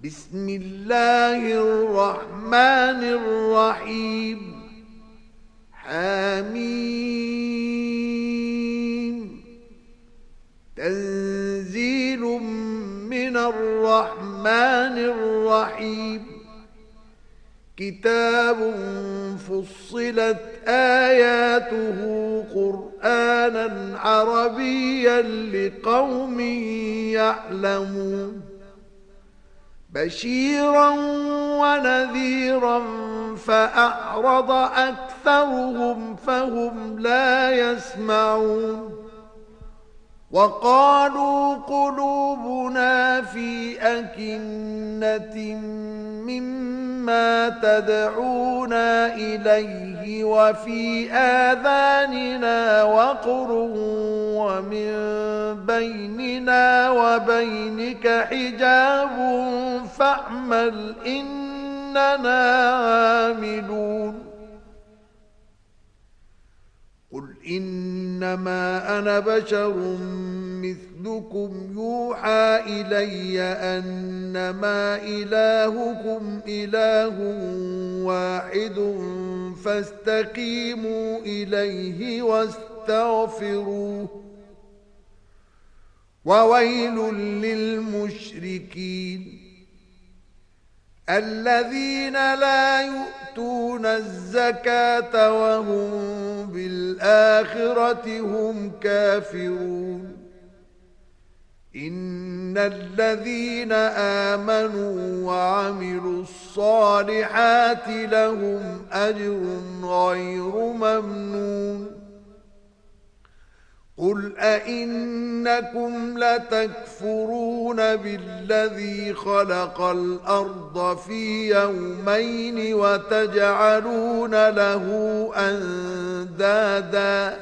بسم الله الرحمن الرحيم حميم تنزيل من الرحمن الرحيم كتاب فصلت آياته قرآنا عربيا لقوم يعلمون بشيرا ونذيرا فأعرض أكثرهم فهم لا يسمعون وقالوا قلوبنا في أكنة مما تدعونا إليه وفي آذاننا وقر ومن بيننا وبينك حجاب فاعمل إننا عاملون قل إنما أنا بشر مثلكم يوحى إلي أنما إلهكم إله واحد فاستقيموا إليه واستغفروه وويل للمشركين الذين لا يؤتون الزكاة وهم بالآخرة هم كافرون إن الذين آمنوا وعملوا الصالحات لهم أجر غير ممنون قل أئنكم لتكفرون بالذي خلق الأرض في يومين وتجعلون له أندادا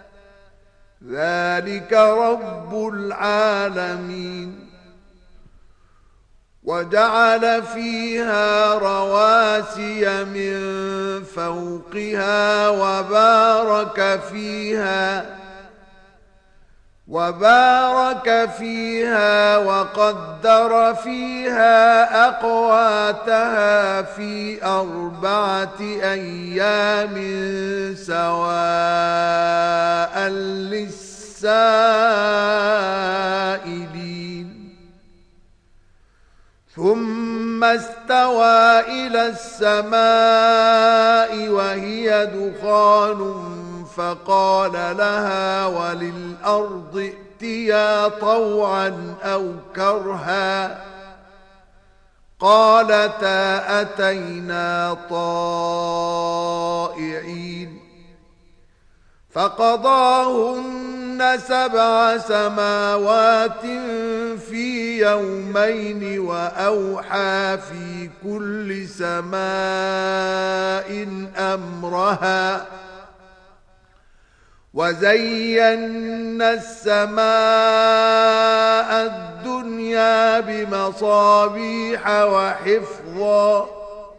ذلك رب العالمين وجعل فيها رواسي من فوقها وبارك فيها وقدر فيها أقواتها في 4 أيام سواء للسائلين ثم استوى إلى السماء وهي دخان فقال لها وللأرض ائتيا طوعا أو كرها قالتا أتينا طائعين فقضاهن 7 سماوات في يومين وأوحى في كل سماء أمرها وزينا السماء الدنيا بمصابيح وحفظا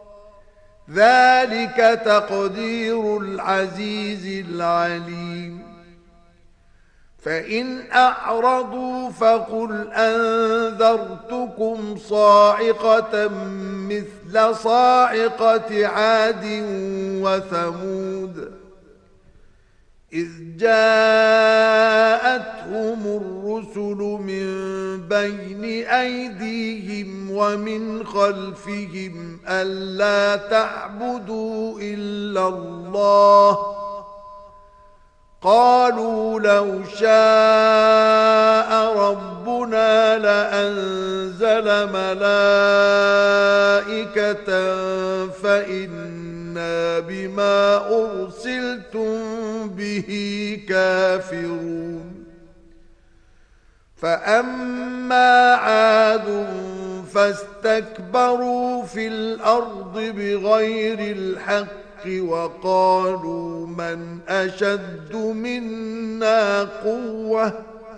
ذلك تقدير العزيز العليم فإن أعرضوا فقل أنذرتكم صاعقة مثل صاعقة عاد وثمود إذ جاءتهم الرسل من بين أيديهم ومن خلفهم ألا تعبدوا إلا الله قالوا لو شاء ربنا لأنزل ملائكة فإنا بما أرسلتم به كافرون فأما عاد فاستكبروا في الأرض بغير الحق وقالوا من أشد منا قوة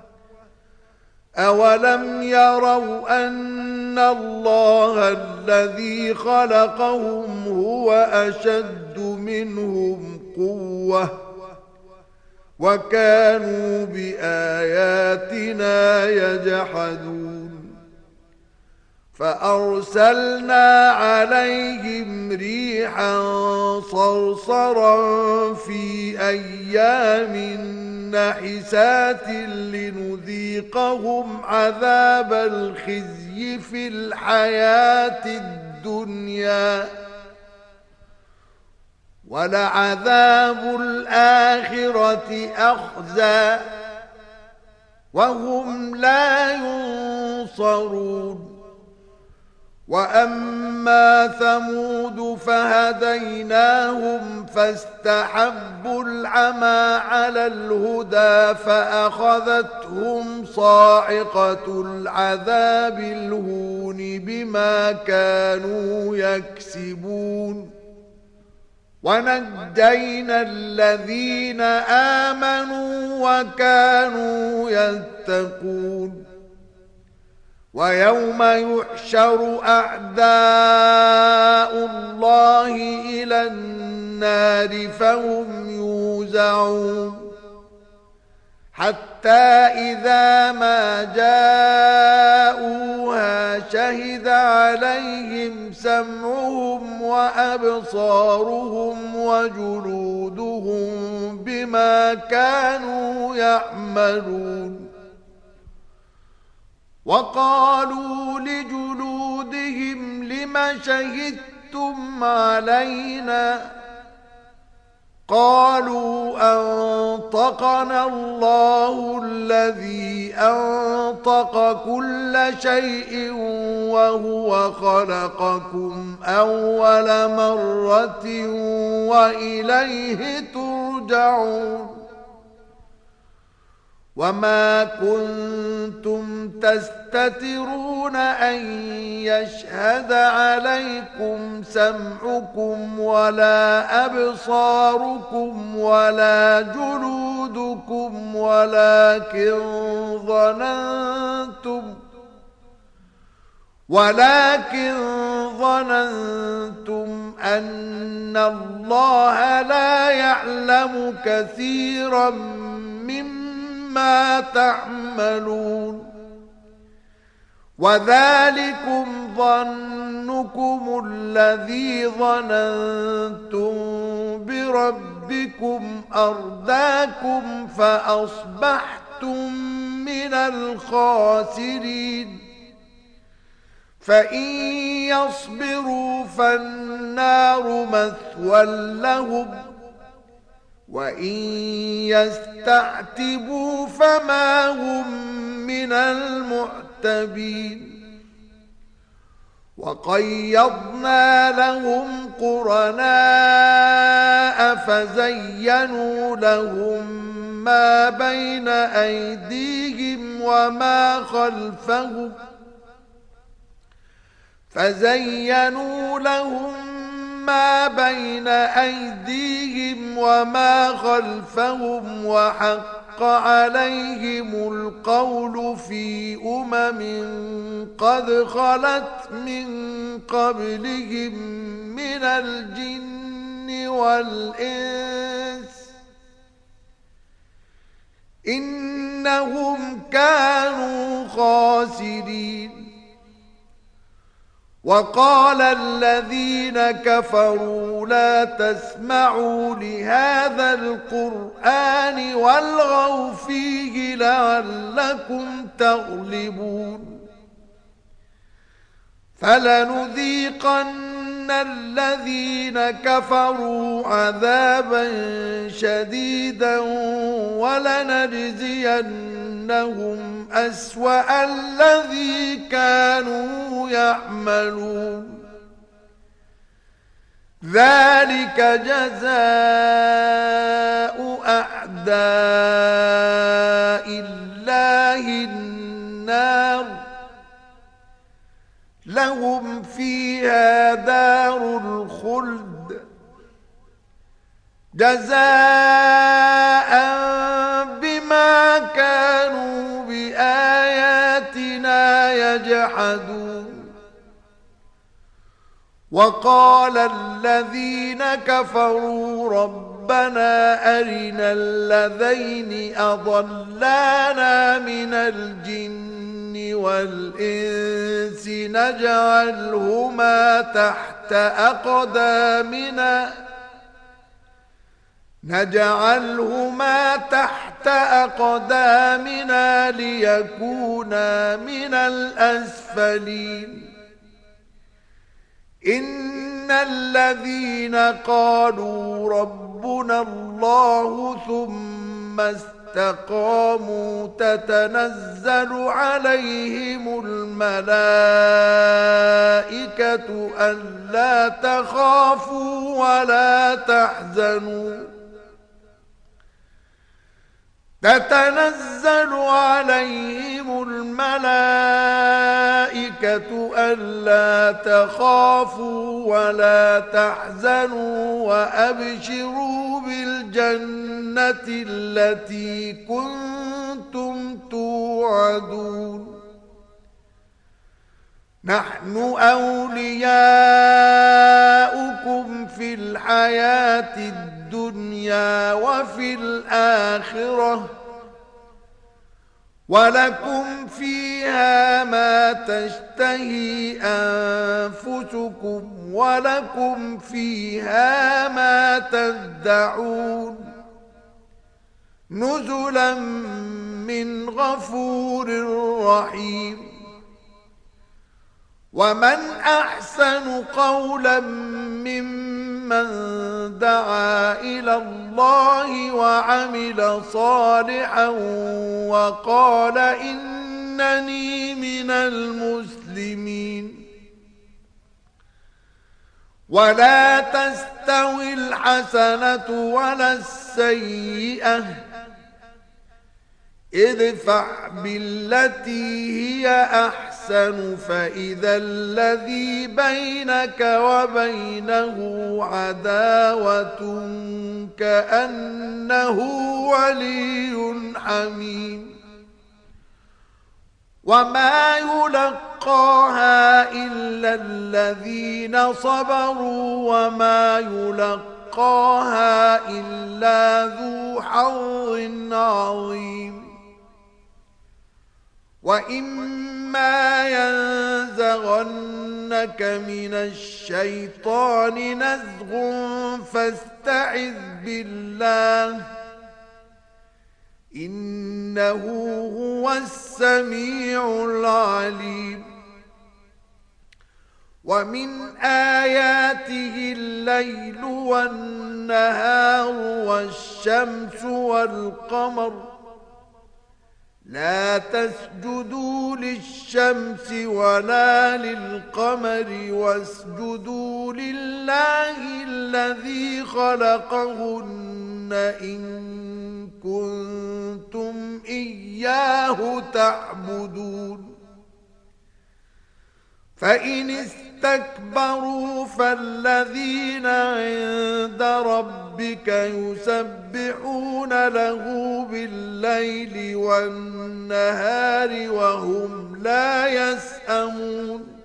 أولم يروا أن الله الذي خلقهم هو أشد منهم قوة وكانوا بآياتنا يجحدون فأرسلنا عليهم ريحا صرصرا في أيام نحسات لنذيقهم عذاب الخزي في الحياة الدنيا ولعذاب الآخرة أخزى وهم لا ينصرون. وأما ثمود فهديناهم فاستحبوا العمى على الهدى فأخذتهم صاعقة العذاب الهون بما كانوا يكسبون. ونجينا الذين آمنوا وكانوا يتقون. ويوم يحشر أعداء الله إلى النار فهم يوزعون حتى إذا ما جاءوها شهد عليهم سمعهم وأبصارهم وجلودهم بما كانوا يعملون. وقالوا لجلودهم لم شهدتم علينا قالوا أنطقنا الله الذي أنطق كل شيء وهو خلقكم أول مرة وإليه ترجعون. وما كنتم تستترون أن يشهد عليكم سمعكم ولا أبصاركم ولا جلودكم ولكن ظننتم أن الله لا يعلم كثيرا مما تعملون. وذلكم ظنكم الذي ظننتم بربكم أرداكم فأصبحتم من الخاسرين. فإن يصبروا فالنار مثوى لهم وإن يستعتبوا فما هم من المعتبين. وقيضنا لهم قرناء فزينوا لهم ما بين أيديهم وما خلفهم وحق عليهم القول في قد خلت من قبلهم من الجن والإنس إنهم كانوا خاسرين. وقال الذين كفروا لا تسمعوا لهذا القرآن والغوا فيه لعلكم تغلبون. فلنذيقن الذين كفروا عذابا شديدا ولنجزينهم أسوأ الذي كانوا يعملون. ذلك جزاء أعداء الله النار لهم فيها دار الخلد جزاء بما كانوا بآياتنا يجحدون. وقال الذين كفروا ربنا أرنا الذين أضلانا من الجن والإنس نجعلهما تحت أقدامنا ليكونا من الأسفلين إن الذين قالوا ربنا الله ثم استقاموا تتنزل عليهم الملائكة ألا تخافوا ولا تحزنوا تتنزل عليهم الملائكة ألا تخافوا ولا تحزنوا وأبشروا بالجنة التي كنتم توعدون نحن أولياؤكم في الحياة الدنيا وفي الآخرة ولكم فيها ما تشتهي أنفسكم ولكم فيها ما تدعون نزلا من غفور رحيم ومن أحسن قولا ممن دعا إلى الله وعمل صالحا وقال إنني من المسلمين ولا تستوي الحسنة ولا السيئة ادفع بالتي هي أحسن فإذا الذي بينك وبينه عداوة كأنه ولي حميم وما يلقاها إلا الذين صبروا وما يلقاها إلا ذو حظ عظيم وإما ينزغنك من الشيطان نزغ فاستعذ بالله إنه هو السميع العليم ومن آياته الليل والنهار والشمس والقمر لا تسجدوا للشمس ولا للقمر واسجدوا لله الذي خلقهن إن كنتم إياه تعبدون فإن استكبروا فالذين عند ربك يسبحون له بالليل والنهار وهم لا يسأمون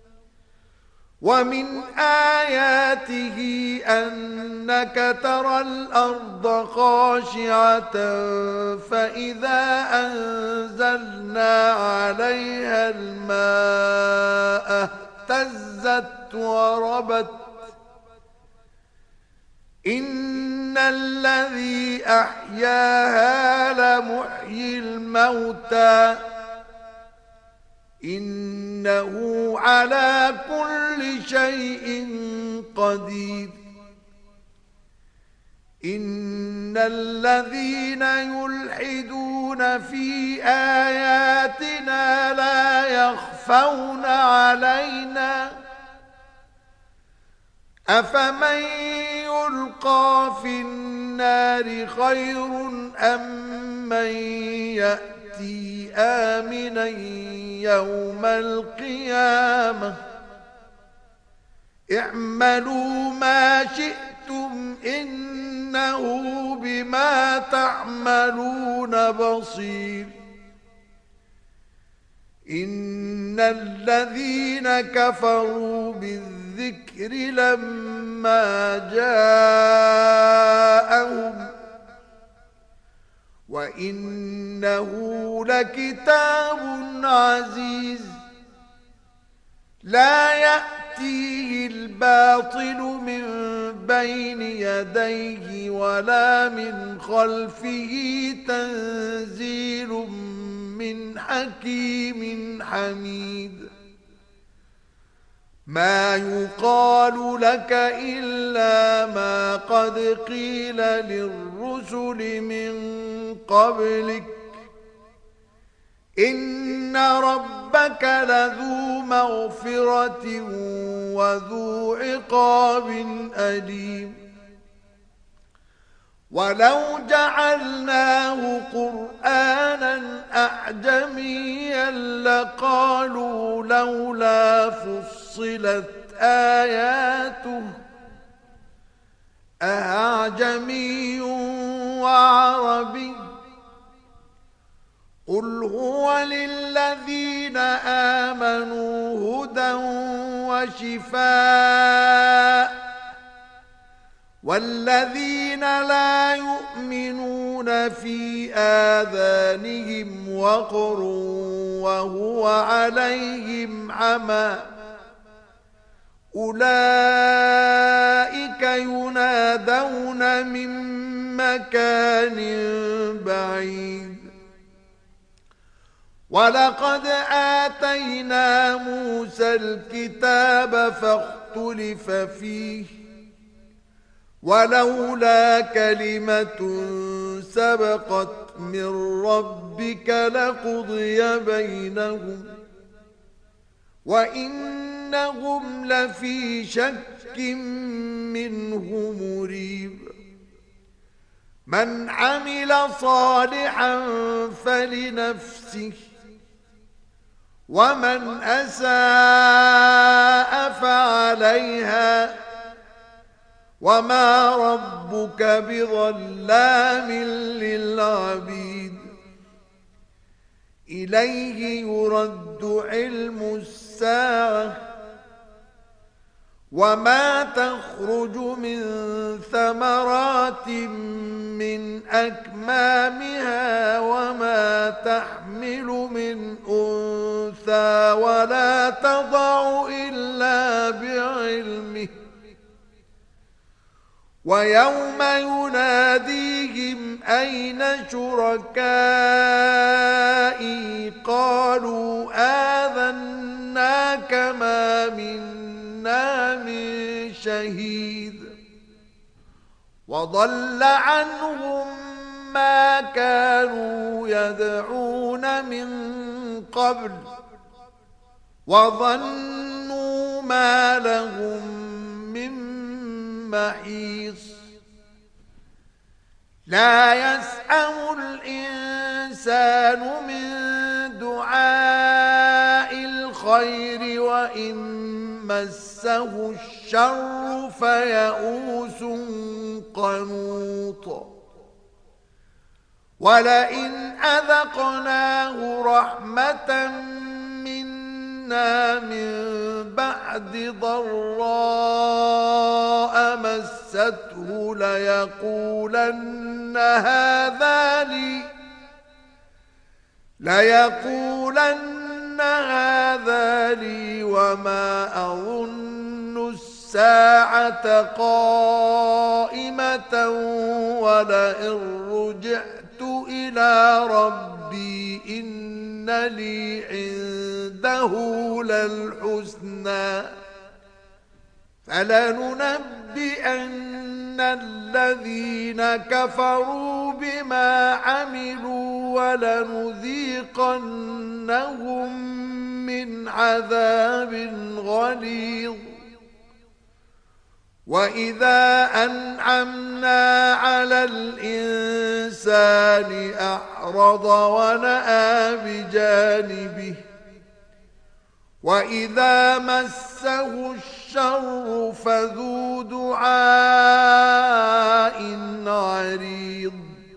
ومن آياته أنك ترى الأرض خاشعة فإذا أنزلنا عليها الماء اهتزت وربت إن الذي أحياها لمحيي الموتى إنه على كل شيء قدير إن الذين يلحدون في آياتنا لا يخفون علينا أفمن يلقى في النار خير أم من يأتي آمنا يوم القيامة اعملوا ما شئتم إنه بما تعملون بصير إن الذين كفروا بالذكر لما جاءهم وإنه لكتاب عزيز لا يأتيه الباطل من بين يديه ولا من خلفه تنزيل من حكيم حميد ما يقال لك إلا ما قد قيل للرسل من قبلك إن ربك لذو مغفرة وذو عقاب أليم ولو جعلناه قرآنا أعجميا لقالوا لولا فصلت آياته أعجمي وعربي قل هو للذين آمنوا هدى وشفاء والذين لا يؤمنون في آذانهم وقر وهو عليهم عمى أولئك ينادون من مكان بعيد ولقد آتينا موسى الكتاب فاختلف فيه ولولا كلمة سبقت من ربك لقضي بينهم وإنهم لفي شك منه مريب من عمل صالحا فلنفسه ومن أساء فعليها وما ربك بظلام للعبيد إليه يرد علم الساعة وما تخرج من ثمرات من أكمامها وما تحمل من أنثى ولا تضع إلا بعلمه ويوم يناديهم أين شركائي قالوا آذناك ما منا من شهيد وضل عنهم ما كانوا يدعون من قبل وظنوا ما لهم من محيص لا يسأم الإنسان من دعاء الخير وإن مسه الشر فيئوس قنوط ولئن أذقناه رحمة منا من بعد ضراء مسته ليقولن هذا لي وما أظن الساعة قائمة ولئن رجعت إلى ربي إن لي عنده للحسنى فلننبئن الذين كفروا بما عملوا ولنذيقنهم من عذاب غليظ وإذا أنعمنا على الإنسان أعرض ونأى بجانبه وإذا مسه الشر فذو دعاء عريض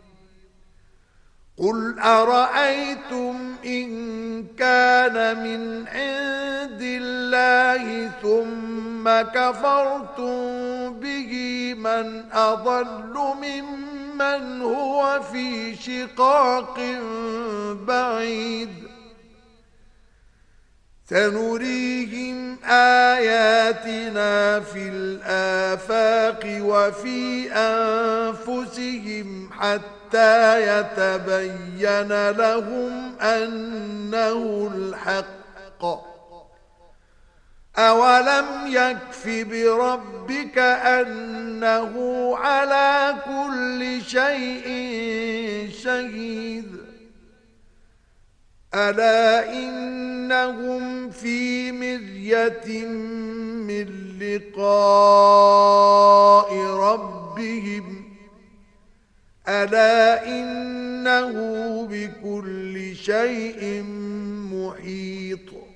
قل أرأيتم إن كان من عند الله ثم كفرتم به من أضل ممن من هو في شقاق بعيد سنريهم آياتنا في الآفاق وفي أنفسهم حتى يتبين لهم أنه الحق أولم يكف بربك أنه على كل شيء شهيد ألا إنهم في مرية من لقاء ربهم ألا إنه بكل شيء محيط